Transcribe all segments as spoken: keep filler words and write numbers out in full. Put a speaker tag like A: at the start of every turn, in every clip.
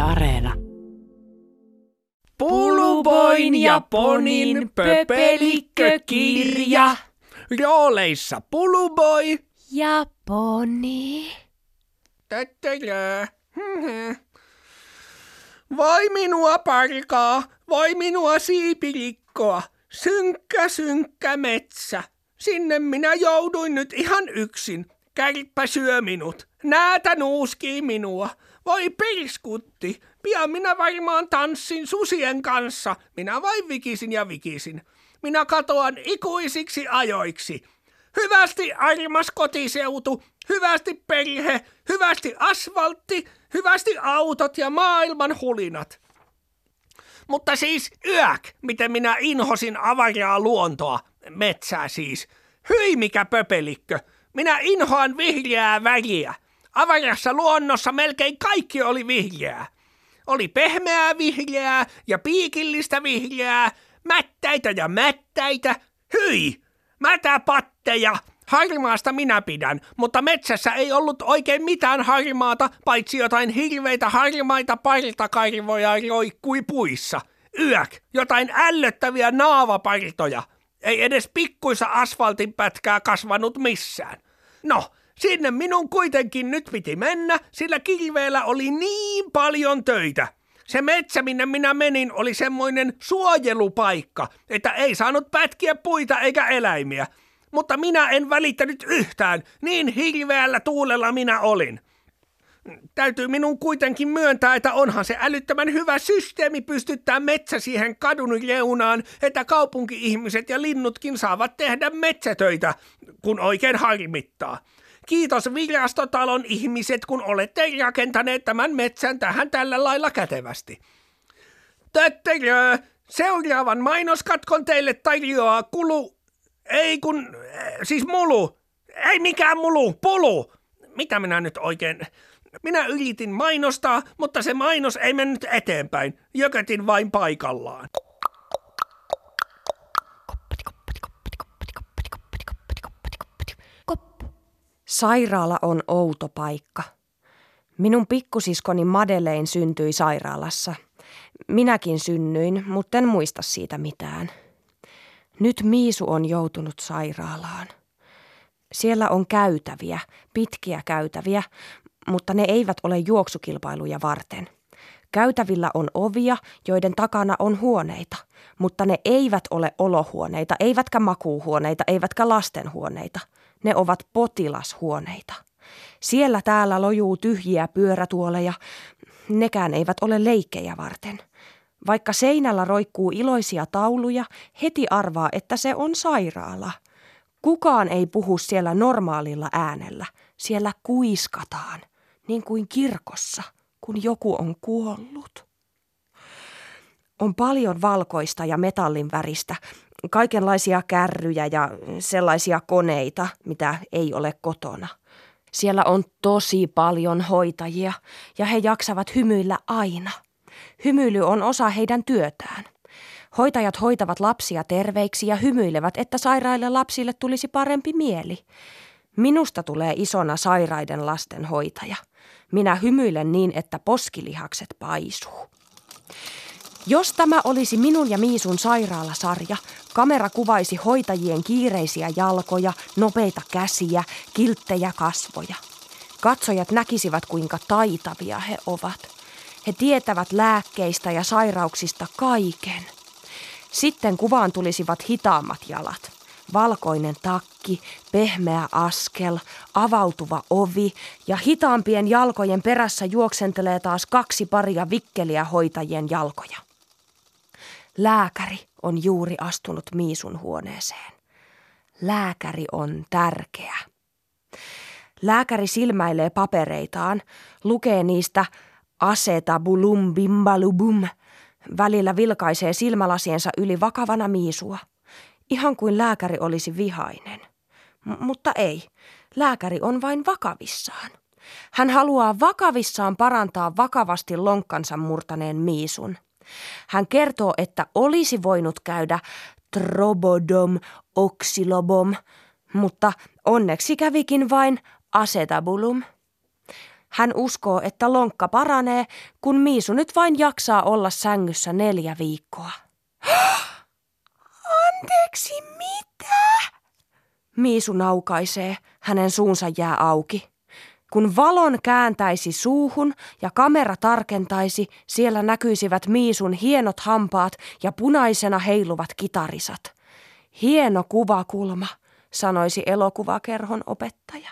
A: Areena.
B: Puluboin ja Ponin pöpelikkökirja. Rooleissa Puluboi
A: Ja Poni.
B: Töttörö. Voi minua parkaa, voi minua siipilikkoa. Synkkä, synkkä metsä. Sinne minä jouduin nyt ihan yksin. Kärppä syö minut. Näätä nuuskii minua. Voi pirskutti. Pian minä varmaan tanssin susien kanssa. Minä vain vikisin ja vikisin. Minä katoan ikuisiksi ajoiksi. Hyvästi armas kotiseutu, hyvästi perhe, hyvästi asfaltti, hyvästi autot ja maailman hulinat. Mutta siis yök, miten minä inhosin avaraa luontoa, metsää siis. Hyi mikä pöpelikkö, minä inhoan vihreää väriä. Avarassa luonnossa melkein kaikki oli vihreää. Oli pehmeää vihreää ja piikillistä vihreää, mättäitä ja mättäitä. Hyi, mätäpatteja. Harmaasta minä pidän, mutta metsässä ei ollut oikein mitään harmaata, paitsi jotain hirveitä harmaita partakarvoja roikkui puissa. Yök, jotain ällöttäviä naavapartoja. Ei edes pikkuisa asfaltinpätkää kasvanut missään. No, sinne minun kuitenkin nyt piti mennä, sillä kirveellä oli niin paljon töitä. Se metsä, minne minä menin, oli semmoinen suojelupaikka, että ei saanut pätkiä puita eikä eläimiä. Mutta minä en välittänyt yhtään, niin hirveällä tuulella minä olin. Täytyy minun kuitenkin myöntää, että onhan se älyttömän hyvä systeemi pystyttää metsä siihen kadun reunaan, että kaupunki-ihmiset ja linnutkin saavat tehdä metsätöitä, kun oikein harmittaa. Kiitos virastotalon ihmiset, kun olette rakentaneet tämän metsän tähän tällä lailla kätevästi. Töttörö, seuraavan mainoskatkon teille tarjoaa kulu... Ei kun, siis mulu. Ei mikään mulu, pulu. Mitä minä nyt oikein... Minä yritin mainostaa, mutta se mainos ei mennyt eteenpäin. Jökötin vain paikallaan.
C: Sairaala on outo paikka. Minun pikkusiskoni Madeleine syntyi sairaalassa. Minäkin synnyin, mutta en muista siitä mitään. Nyt Miisu on joutunut sairaalaan. Siellä on käytäviä, pitkiä käytäviä, mutta ne eivät ole juoksukilpailuja varten. Käytävillä on ovia, joiden takana on huoneita, mutta ne eivät ole olohuoneita, eivätkä makuuhuoneita, eivätkä lastenhuoneita. Ne ovat potilashuoneita. Siellä täällä lojuu tyhjiä pyörätuoleja, nekään eivät ole leikkejä varten. Vaikka seinällä roikkuu iloisia tauluja, heti arvaa, että se on sairaala. Kukaan ei puhu siellä normaalilla äänellä. Siellä kuiskataan, niin kuin kirkossa, kun joku on kuollut. On paljon valkoista ja metallin väristä, kaikenlaisia kärryjä ja sellaisia koneita, mitä ei ole kotona. Siellä on tosi paljon hoitajia ja he jaksavat hymyillä aina. Hymyily on osa heidän työtään. Hoitajat hoitavat lapsia terveiksi ja hymyilevät, että sairaille lapsille tulisi parempi mieli. Minusta tulee isona sairaiden lasten hoitaja. Minä hymyilen niin, että poskilihakset paisuu. Jos tämä olisi minun ja Miisun sairaalasarja, kamera kuvaisi hoitajien kiireisiä jalkoja, nopeita käsiä, kilttejä kasvoja. Katsojat näkisivät, kuinka taitavia he ovat. He tietävät lääkkeistä ja sairauksista kaiken. Sitten kuvaan tulisivat hitaammat jalat. Valkoinen takki, pehmeä askel, avautuva ovi ja hitaampien jalkojen perässä juoksentelee taas kaksi paria vikkeliä hoitajien jalkoja. Lääkäri on juuri astunut Miisun huoneeseen. Lääkäri on tärkeä. Lääkäri silmäilee papereitaan, lukee niistä acetabulum bimbalubum. Välillä vilkaisee silmälasiensa yli vakavana Miisua. Ihan kuin lääkäri olisi vihainen. M- mutta ei, lääkäri on vain vakavissaan. Hän haluaa vakavissaan parantaa vakavasti lonkkansa murtaneen Miisun. Hän kertoo, että olisi voinut käydä trobodom oxylobom, mutta onneksi kävikin vain acetabulum. Hän uskoo, että lonkka paranee, kun Miisu nyt vain jaksaa olla sängyssä neljä viikkoa. Anteeksi, mitä? Miisu naukaisee, hänen suunsa jää auki. Kun valon kääntäisi suuhun ja kamera tarkentaisi, siellä näkyisivät Miisun hienot hampaat ja punaisena heiluvat kitarisat. Hieno kuvakulma, sanoisi elokuvakerhon opettaja.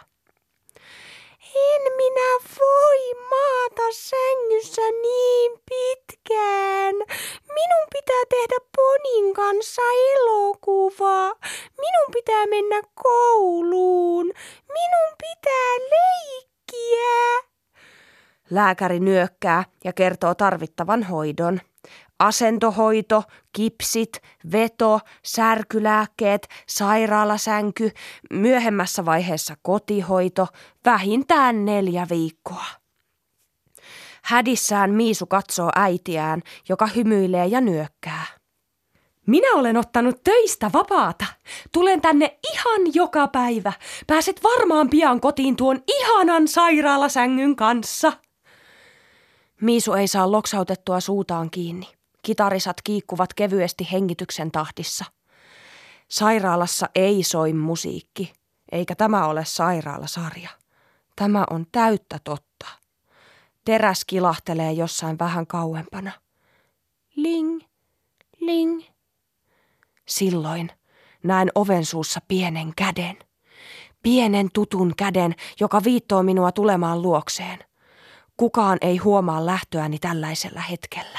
C: En minä voi maata sängyssä niin pitkään. Minun pitää tehdä Ponin kanssa elokuvaa. Minun pitää mennä kouluun. Minun pitää leikkiä. Lääkäri nyökkää ja kertoo tarvittavan hoidon. Asentohoito, kipsit, veto, särkylääkkeet, sairaalasänky, myöhemmässä vaiheessa kotihoito, vähintään neljä viikkoa. Hädissään Miisu katsoo äitiään, joka hymyilee ja nyökkää. Minä olen ottanut töistä vapaata. Tulen tänne ihan joka päivä. Pääset varmaan pian kotiin tuon ihanan sairaalasängyn kanssa. Miisu ei saa loksautettua suutaan kiinni. Kitarisat kiikkuvat kevyesti hengityksen tahdissa. Sairaalassa ei soi musiikki, eikä tämä ole sairaalasarja. Tämä on täyttä totta. Teräs kilahtelee jossain vähän kauempana. Ling, ling. Silloin näen oven suussa pienen käden. Pienen tutun käden, joka viittoo minua tulemaan luokseen. Kukaan ei huomaa lähtöäni tällaisella hetkellä.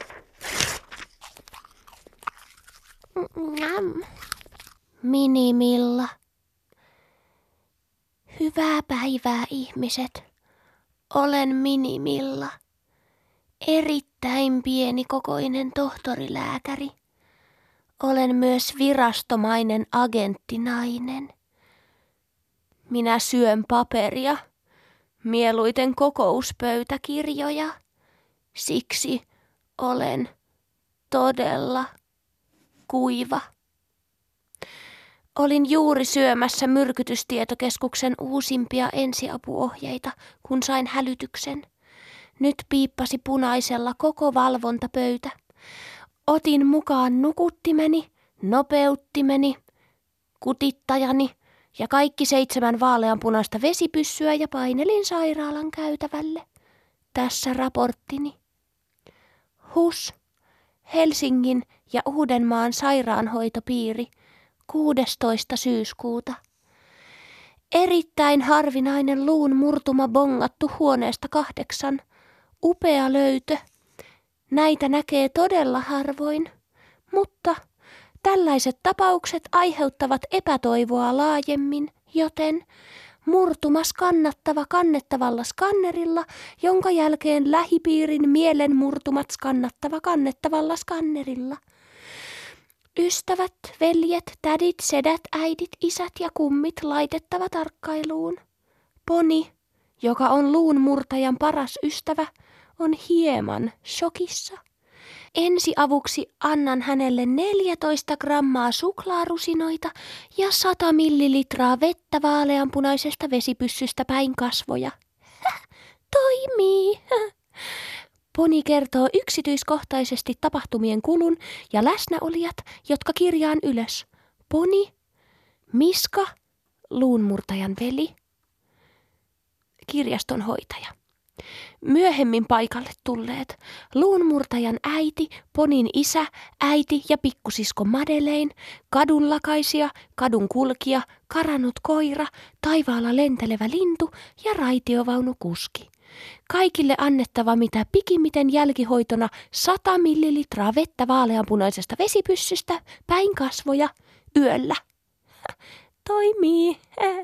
A: Minimilla. Hyvää päivää, ihmiset. Olen Minimilla. Erittäin pienikokoinen tohtorilääkäri. Olen myös virastomainen agenttinainen. Minä syön paperia, mieluiten kokouspöytäkirjoja. Siksi olen todella kuiva. Olin juuri syömässä myrkytystietokeskuksen uusimpia ensiapuohjeita, kun sain hälytyksen. Nyt piippasi punaisella koko valvontapöytä. Otin mukaan nukuttimeni, nopeuttimeni, kutittajani ja kaikki seitsemän vaaleanpunaista vesipyssyä ja painelin sairaalan käytävälle. Tässä raporttini. H U S, Helsingin ja Uudenmaan sairaanhoitopiiri, kuudestoista syyskuuta. Erittäin harvinainen luun murtuma bongattu huoneesta kahdeksan. Upea löytö. Näitä näkee todella harvoin, mutta tällaiset tapaukset aiheuttavat epätoivoa laajemmin, joten murtuma skannattava kannettavalla skannerilla, jonka jälkeen lähipiirin mielenmurtumat skannattava kannettavalla skannerilla. Ystävät, veljet, tädit, sedät, äidit, isät ja kummit laitettava tarkkailuun. Poni, joka on luunmurtajan paras ystävä, on hieman shokissa. Ensiavuksi annan hänelle neljätoista grammaa suklaarusinoita ja sata millilitraa vettä vaaleanpunaisesta vesipyssystä päin kasvoja. Häh, toimii! Poni kertoo yksityiskohtaisesti tapahtumien kulun ja läsnäolijat, jotka kirjaan ylös. Poni, Miska, luunmurtajan veli, kirjastonhoitaja. Myöhemmin paikalle tulleet luunmurtajan äiti, Ponin isä, äiti ja pikkusisko Madeleine, kadunlakaisija, kadun kulkija, karannut koira, taivaalla lentelevä lintu ja raitiovaunukuski. Kaikille annettava mitä pikimmiten jälkihoitona sata millilitraa vettä vaaleanpunaisesta vesipyssystä päin kasvoja yöllä. Toimii.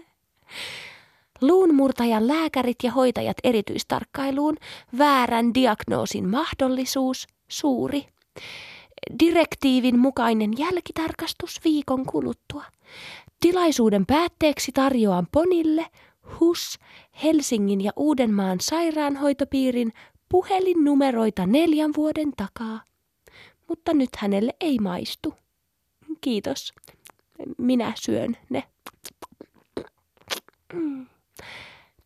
A: Luunmurtajan lääkärit ja hoitajat erityistarkkailuun, väärän diagnoosin mahdollisuus suuri. Direktiivin mukainen jälkitarkastus viikon kuluttua. Tilaisuuden päätteeksi tarjoan Ponille H U S, Helsingin ja Uudenmaan sairaanhoitopiirin puhelinnumeroita neljän vuoden takaa. Mutta nyt hänelle ei maistu. Kiitos. Minä syön ne.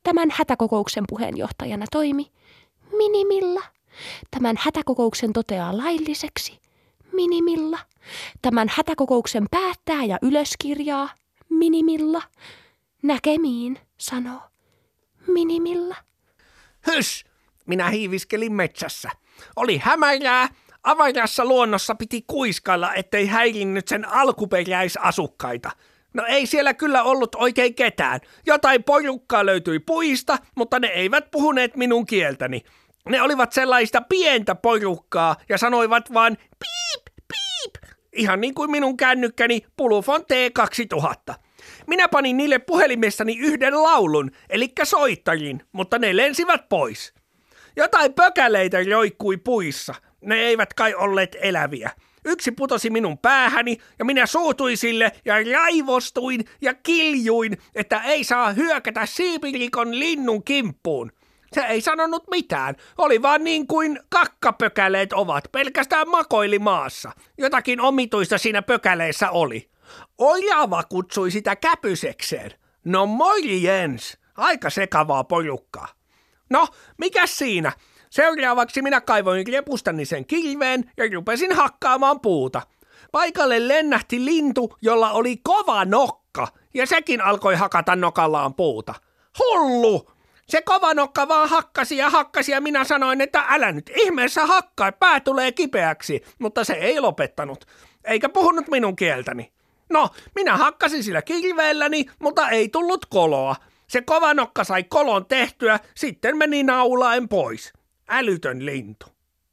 A: Tämän hätäkokouksen puheenjohtajana toimi Minimilla. Tämän hätäkokouksen toteaa lailliseksi Minimilla. Tämän hätäkokouksen päättää ja ylöskirjaa Minimilla. Näkemiin, sanoo Minimilla.
B: Hys! Minä hiiviskelin metsässä. Oli hämärää. Avarassa luonnossa piti kuiskailla, ettei häirinnyt sen alkuperäisasukkaita. No ei siellä kyllä ollut oikein ketään. Jotain porukkaa löytyi puista, mutta ne eivät puhuneet minun kieltäni. Ne olivat sellaista pientä porukkaa ja sanoivat vaan piip, piip. Ihan niin kuin minun kännykkäni Pulufon T kaksituhatta. Minä panin niille puhelimessani yhden laulun, elikkä soittarin, mutta ne lensivät pois. Jotain pökäleitä roikkui puissa. Ne eivät kai olleet eläviä. Yksi putosi minun päähäni ja minä suutuin sille ja raivostuin ja kiljuin, että ei saa hyökätä siipilikon linnun kimppuun. Se ei sanonut mitään, oli vaan niin kuin kakkapökäleet ovat, pelkästään makoili maassa. Jotakin omituista siinä pökäleissä oli. Ojava kutsui sitä käpysekseen. No morjens, aika sekavaa porukkaa. No, mikäs siinä? Seuraavaksi minä kaivoin repustani sen kirveen ja rupesin hakkaamaan puuta. Paikalle lennähti lintu, jolla oli kova nokka, ja sekin alkoi hakata nokallaan puuta. Hullu! Se kova nokka vaan hakkasi ja hakkasi ja minä sanoin, että älä nyt ihmeessä hakkaa, pää tulee kipeäksi, mutta se ei lopettanut, eikä puhunut minun kieltäni. No, minä hakkasin sillä kirveelläni, mutta ei tullut koloa. Se kova nokka sai kolon tehtyä, sitten meni naulaen pois. Älytön lintu.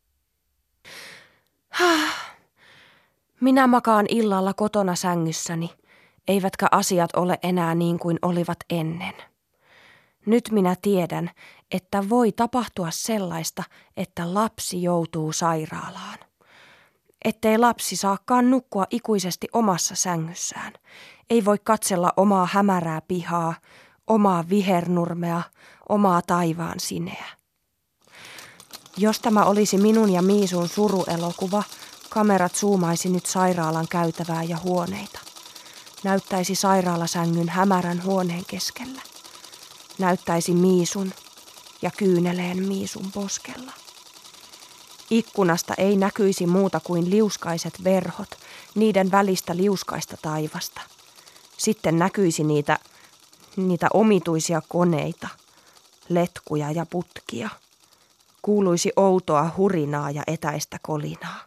C: Minä makaan illalla kotona sängyssäni, eivätkä asiat ole enää niin kuin olivat ennen. Nyt minä tiedän, että voi tapahtua sellaista, että lapsi joutuu sairaalaan. Ettei lapsi saakaan nukkua ikuisesti omassa sängyssään. Ei voi katsella omaa hämärää pihaa, omaa vihernurmea, omaa taivaan sineä. Jos tämä olisi minun ja Miisun suruelokuva, kamerat zoomaisi nyt sairaalan käytävää ja huoneita. Näyttäisi sairaalasängyn hämärän huoneen keskellä. Näyttäisi Miisun ja kyyneleen Miisun poskella. Ikkunasta ei näkyisi muuta kuin liuskaiset verhot, niiden välistä liuskaista taivasta. Sitten näkyisi niitä, niitä omituisia koneita, letkuja ja putkia. Kuuluisi outoa hurinaa ja etäistä kolinaa.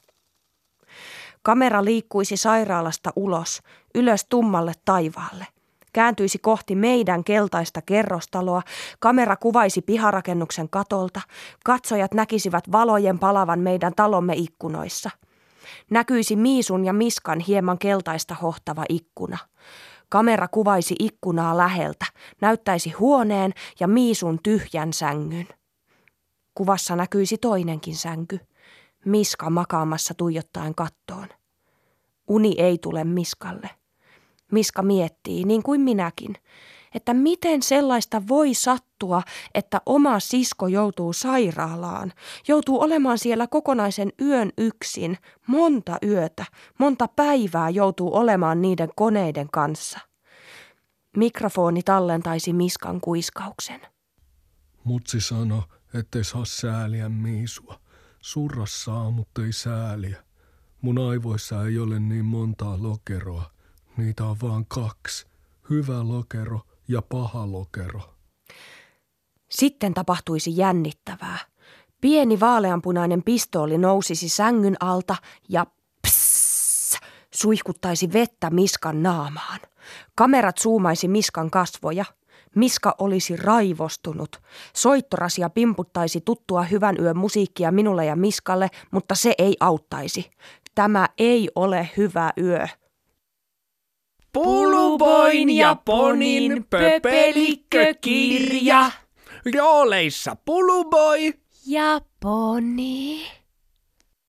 C: Kamera liikkuisi sairaalasta ulos, ylös tummalle taivaalle. Kääntyisi kohti meidän keltaista kerrostaloa, kamera kuvaisi piharakennuksen katolta, katsojat näkisivät valojen palavan meidän talomme ikkunoissa. Näkyisi Miisun ja Miskan hieman keltaista hohtava ikkuna. Kamera kuvaisi ikkunaa läheltä, näyttäisi huoneen ja Miisun tyhjän sängyn. Kuvassa näkyisi toinenkin sänky, Miska makaamassa tuijottaen kattoon. Uni ei tule Miskalle. Miska miettii, niin kuin minäkin, että miten sellaista voi sattua, että oma sisko joutuu sairaalaan, joutuu olemaan siellä kokonaisen yön yksin, monta yötä, monta päivää joutuu olemaan niiden koneiden kanssa. Mikrofoni tallentaisi Miskan kuiskauksen.
D: Mutsi sano, ettei saa sääliä Miisua. Surra saa, mutta ei sääliä. Mun aivoissa ei ole niin montaa lokeroa. Niitä on vaan kaksi. Hyvä lokero ja paha lokero.
C: Sitten tapahtuisi jännittävää. Pieni vaaleanpunainen pistooli nousisi sängyn alta ja pssss, suihkuttaisi vettä Miskan naamaan. Kamerat zoomaisi Miskan kasvoja. Miska olisi raivostunut. Soittorasia pimputtaisi tuttua hyvän yön musiikkia minulle ja Miskalle, mutta se ei auttaisi. Tämä ei ole hyvä yö.
B: Puluboin ja Ponin pöpelikkökirja. Rooleissa Puluboy
A: ja Poni.